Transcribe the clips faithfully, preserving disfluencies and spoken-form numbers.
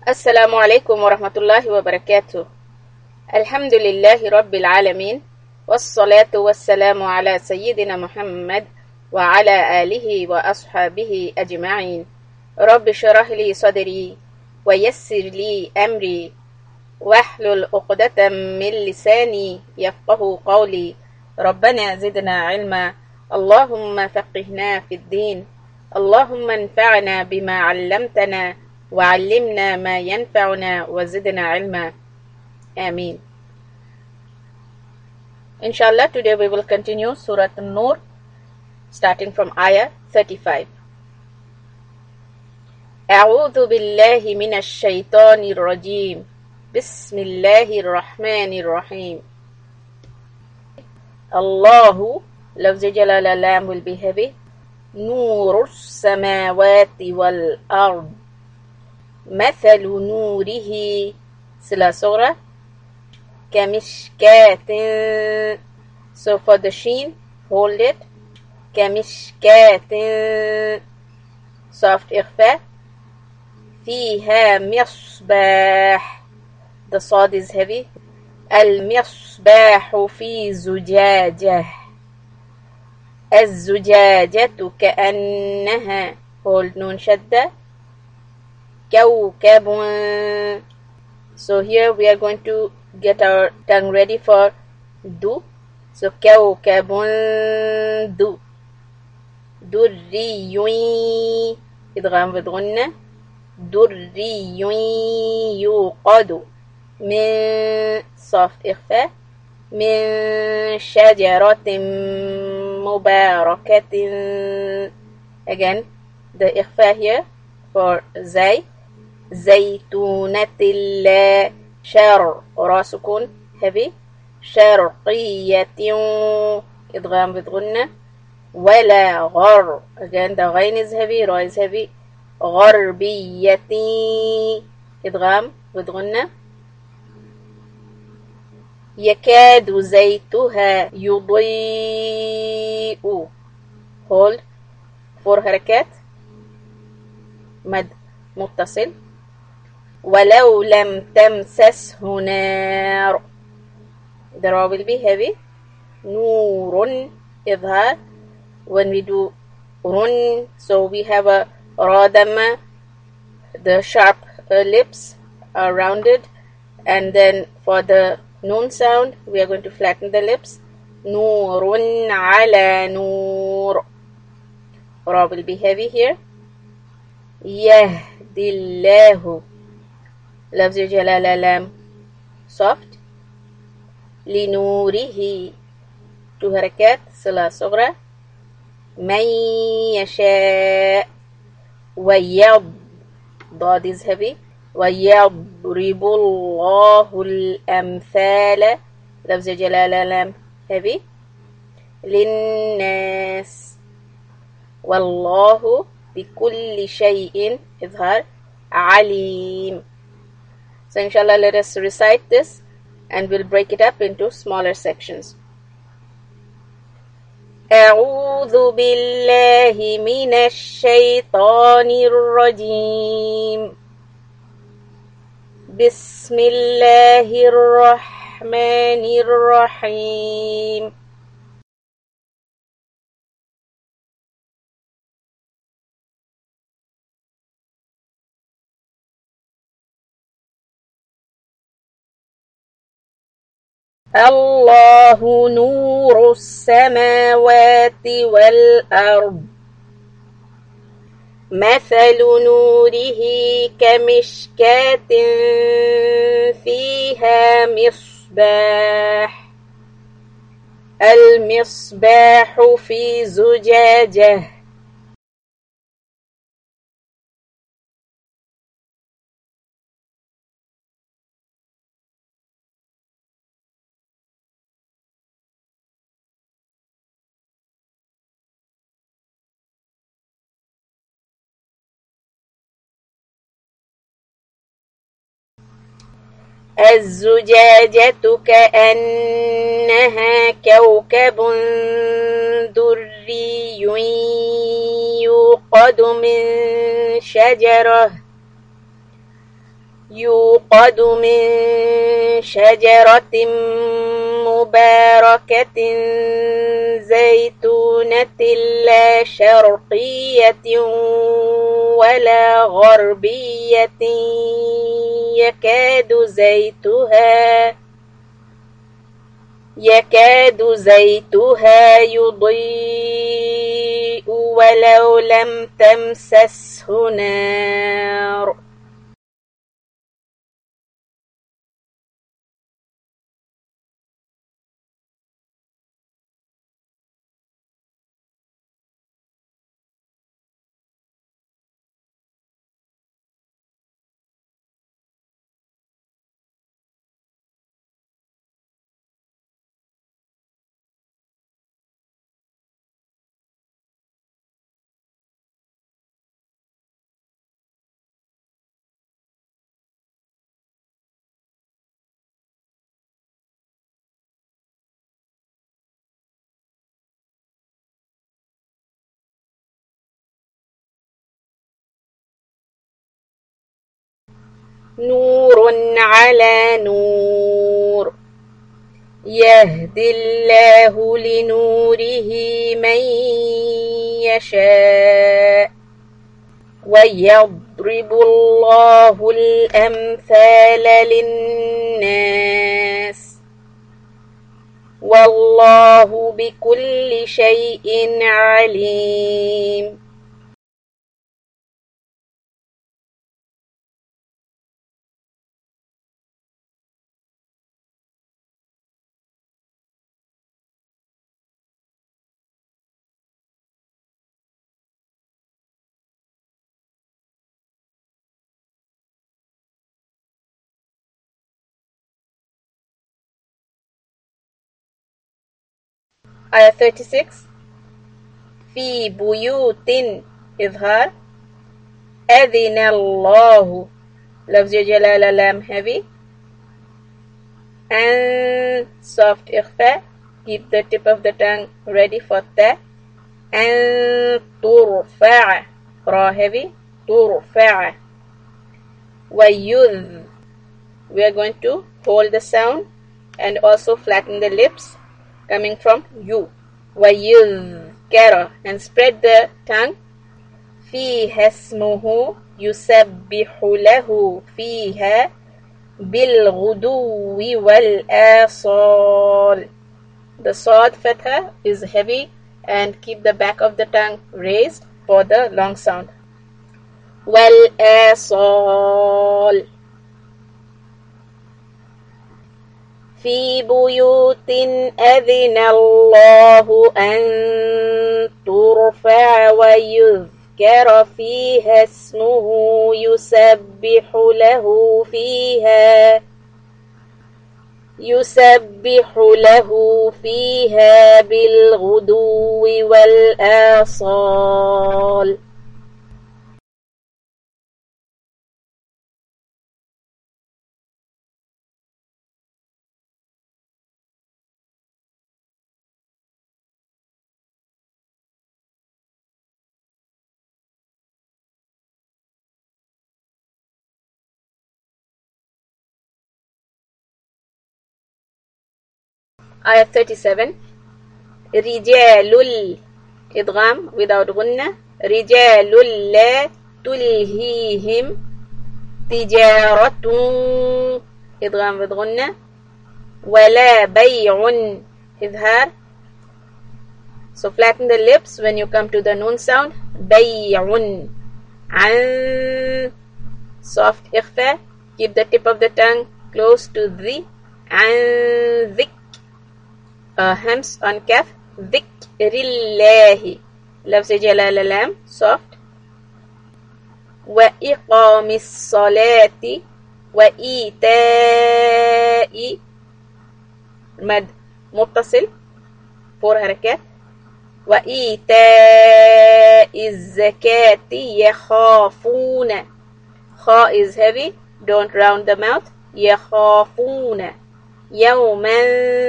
السلام عليكم ورحمة الله وبركاته. الحمد لله رب العالمين، والصلاة والسلام على سيدنا محمد وعلى آله وأصحابه أجمعين. رب اشرح لي صدري ويسر لي أمري واحلل عقدة من لساني يفقه قولي. ربنا زدنا علما، اللهم فقهنا في الدين، اللهم انفعنا بما علمتنا وعلمنا ما ينفعنا وزدنا علما. Ameen. Inshallah, today we will continue Surah An-Nur, starting from Ayah thirty-five. أعوذ بالله من الشيطان الرجيم. بسم الله الرحمن الرحيم. الله, لفظ جلال اللام will be heavy. نور السماوات والأرض. مثل نوره سلا صغرى كمشكاة. So for the sheen, hold it. كمشكاة soft إخفاء. فيها مصباح, the صاد is heavy. المصباح في زجاجة. الزجاجة كأنها, hold نون شدة. كوكب. So here we are going to get our tongue ready for do. So كوكب دو. دري إدغام بغنة. دري يوقد من soft إخفاء من شجرة مباركة. Again the إخفاء here for زي. زيتونة لا شر را سكون heavy. شرقية إدغام بغنة. ولا غر, again the غين is heavy, را is heavy. غربية إدغام بغنة. يكاد زيتها يضيء, hold four حركات مد متصل. ولو لم تمسسه نار, the ra will be heavy. نور إظهار. When we do run, so we have a ra dhamma, the sharp uh, lips are rounded, and then for the noon sound we are going to flatten the lips. نور على نور, ra will be heavy here. يهدي الله, لفظ جلال لام soft. لنوره two حركات صلة صغرى. من يشاء. ويض, ضاد is heavy. ويضرب الله الأمثال, لفظ جلال لام heavy. للناس. والله بكل شيء إظهار عليم. So inshallah, let us recite this and we'll break it up into smaller sections. أعوذ بالله من الشيطان الرجيم. بسم الله الرحمن الرحيم. الله نور السماوات والأرض. مثل نوره كمشكاة فيها مصباح. المصباح في زجاجة. الزجاجة كأنها كوكب دري يوقد من شجرة يوقد من شجرة مباركة زيتونة لا شرقية ولا غربية يكاد زيتها يكاد زيتها يضيء ولو لم تمسسه نار. نور على نور يهدي الله لنوره من يشاء ويضرب الله الأمثال للناس والله بكل شيء عليم. آية thirty-six في بيوت إظهار أذن الله لفظ جلالة لام heavy and soft إخفاء keep the tip of the tongue ready for that and ترفع را heavy ترفع ويذ we are going to hold the sound and also flatten the lips coming from you. ويذكر and spread the tongue. فيها اسمه يسبح له فيها بالغدو والآصال. The sword fatha is heavy and keep the back of the tongue raised for the long sound. والآصال في بيوت أذن الله أن ترفع ويذكر فيها اسمه يسبح له فيها يسبح له فيها بالغدو والآصال. آية thirty-seven رجال الإدغام without غنة رجال لا تلهيهم تجارة إدغام with غنة ولا بيع إظهار. So flatten the lips when you come to the noon sound. بيع عن soft إخفاء keep the tip of the tongue close to the عن ذك Uh, hams on kaf ذكر الله لفظ جلالة لام soft. وإقام الصلاة وإيتاء مد متصل four حركات. وإيتاء الزكاة يخافون خاء is heavy don't round the mouth يخافون يوما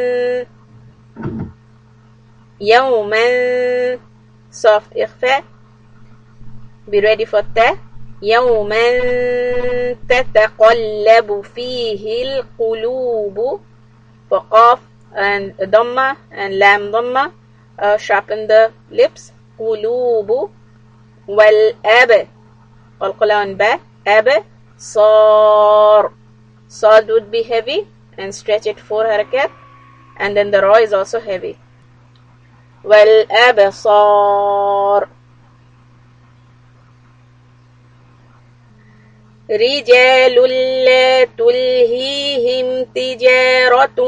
يوما soft إخفاء be ready for that يوما تتقلب فيه القلوب. فقاف and dhamma and lam dhamma, uh, sharpen the lips. قلوب. والأب قلقلة on ba. أب صار. Sad would be heavy and stretch it four harakat, and then the ra is also heavy. والأبصار. رجال لا تلهيهم تجارة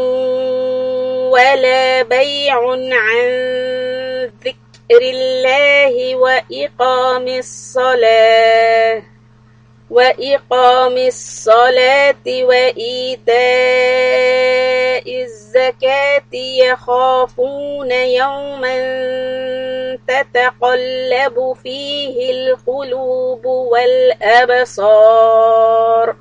ولا بيع عن ذكر الله وإقام الصلاة وإقام الصلاة وإيتاء الزكاة يخافون يوما تتقلب فيه القلوب والأبصار.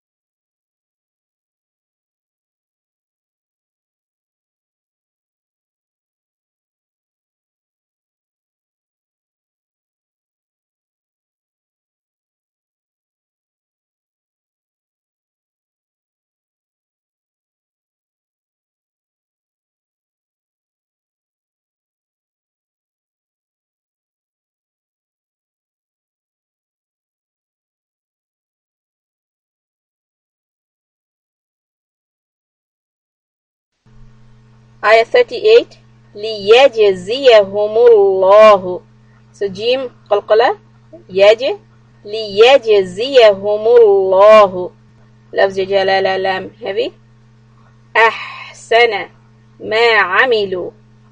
Ayah thirty-eight. لِيَجْزِيَهُمُ اللَّهُ. So Jim قلقلة يجي. لِيَجْزِيَهُمُ اللَّهُ. لفظ جلالة لام heavy. أحسن ما عملوا.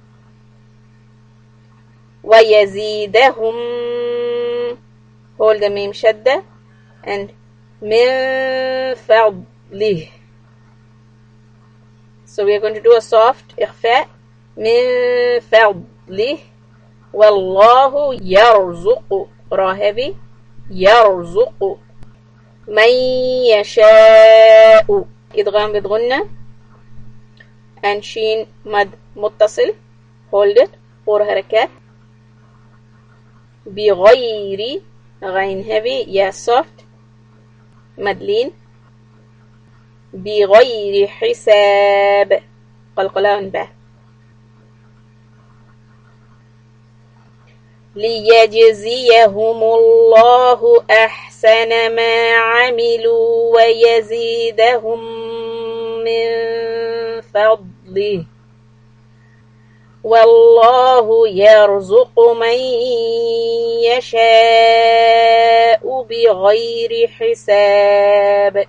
ويزيدهم hold the meme شدة and من فضله. So we are going to do a soft إخفاء. من فضله. والله يرزق را heavy. يرزق من يشاء إدغام بضغنة and شين مد متصل hold it four حركات. بغير غين heavy يا soft مدلين. بغير حساب قلقلان به. ليجزيهم الله أحسن ما عملوا ويزيدهم من فضله والله يرزق من يشاء بغير حساب.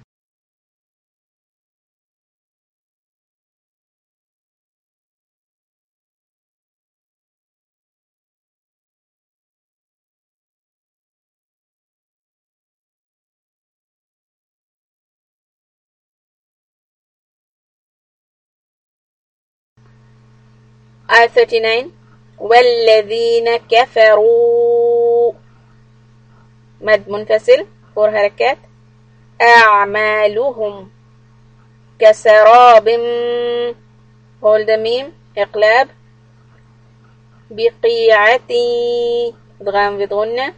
آية thirty-nine. والذين كفروا مد منفصل فور حركات. أعمالهم كسراب hold the meme إقلاب. بقيعة ادغام بضغنة.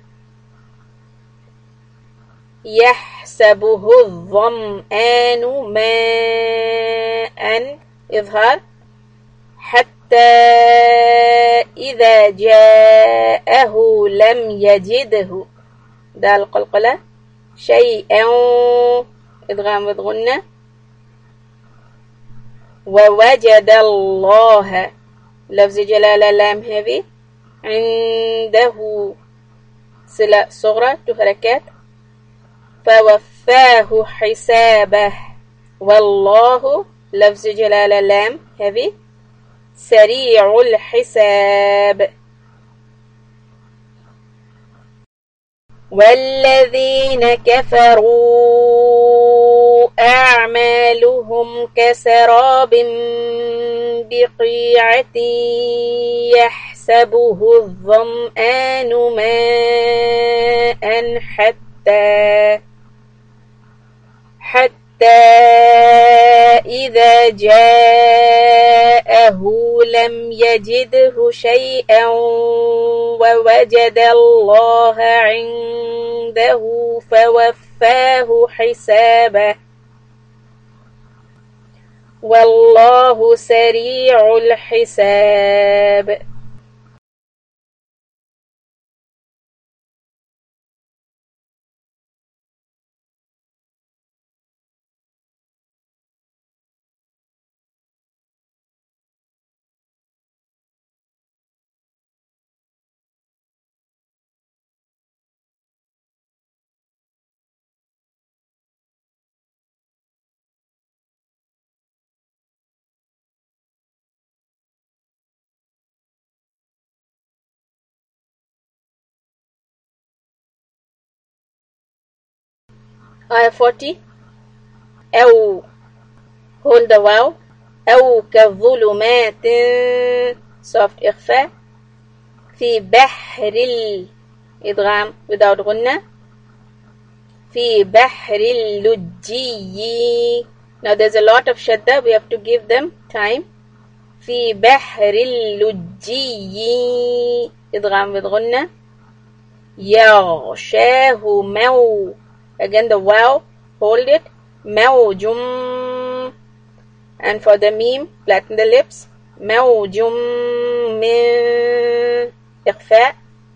يحسبه الظمآن ماء إظهار. حتى إذا جاءه لم يجده دال قلقلة شيئا إدغام بضغنة. ووجد الله لفظ جلالة لام heavy عنده سلة صغرى تحركات. فوفاه حسابه والله لفظ جلالة لام heavy سريع الحساب. والذين كفروا أعمالهم كسراب بقيعة يحسبه الظمآن ماء حتى حتى إذا جاءه لم يجده شيئا ووجد الله عنده فوفاه حسابه والله سريع الحساب. آية forty. أو hold the wow. أو كظلمات soft إخفاء في بحر الإدغام without غنة في بحر اللجي. Now there's a lot of shadda, we have to give them time. في بحر اللجي إدغام with غنة يغشاه مو again the wow hold it موج. And for the meme flatten the lips موج من إخفاء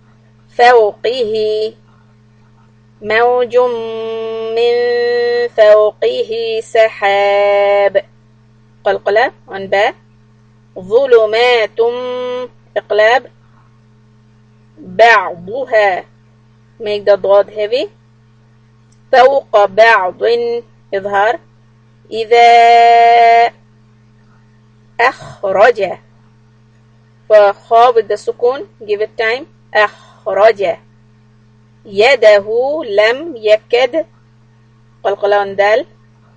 فوقه موج من فوقه سحاب قلقلة on باء ظلمات إقلاب بعضها make the ضاد heavy فوق بعض إظهار إذا أخرج فخاء with the سكون give it time أخرج يده لم يكد قلقلة on دال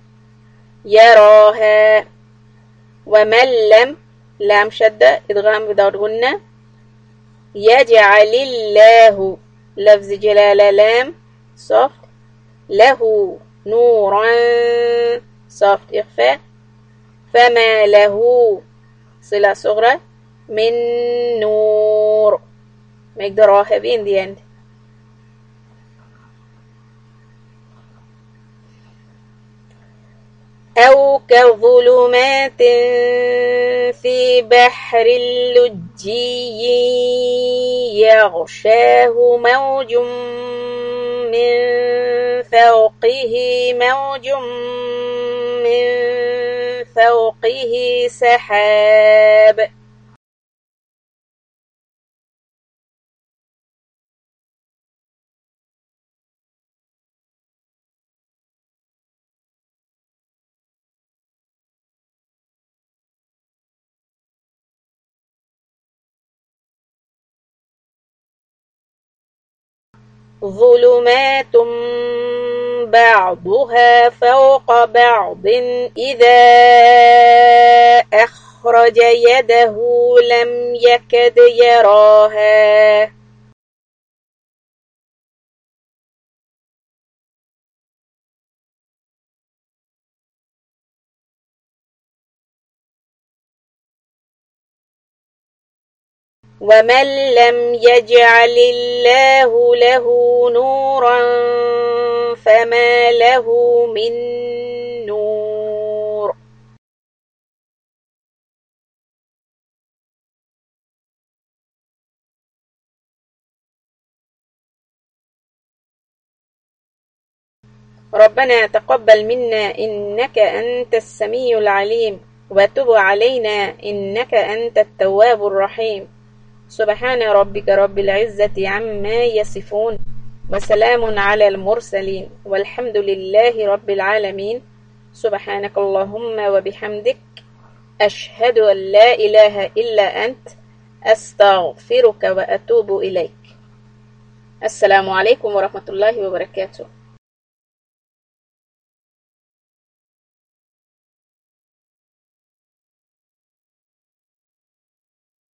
يراها ومن لم لام شدة إدغام without غنة يجعل الله لفظ جلالة لام soft له نورا soft إخفاء فما له صلة صغرى من نور make the ra heavy in the end. أو كظلمات في بحر اللجي يغشاه موج من فوقه موج من فوقه سحاب. ظلمات بعضها فوق بعض إذا أخرج يده لم يكد يراها ومن لم يجعل الله له نورا فما له من نور. ربنا تقبل منا إنك أنت السميع العليم وتب علينا إنك أنت التواب الرحيم. سبحان ربك رب العزة عما يصفون وسلام على المرسلين والحمد لله رب العالمين. سبحانك اللهم وبحمدك أشهد أن لا إله إلا أنت أستغفرك وأتوب إليك. السلام عليكم ورحمة الله وبركاته.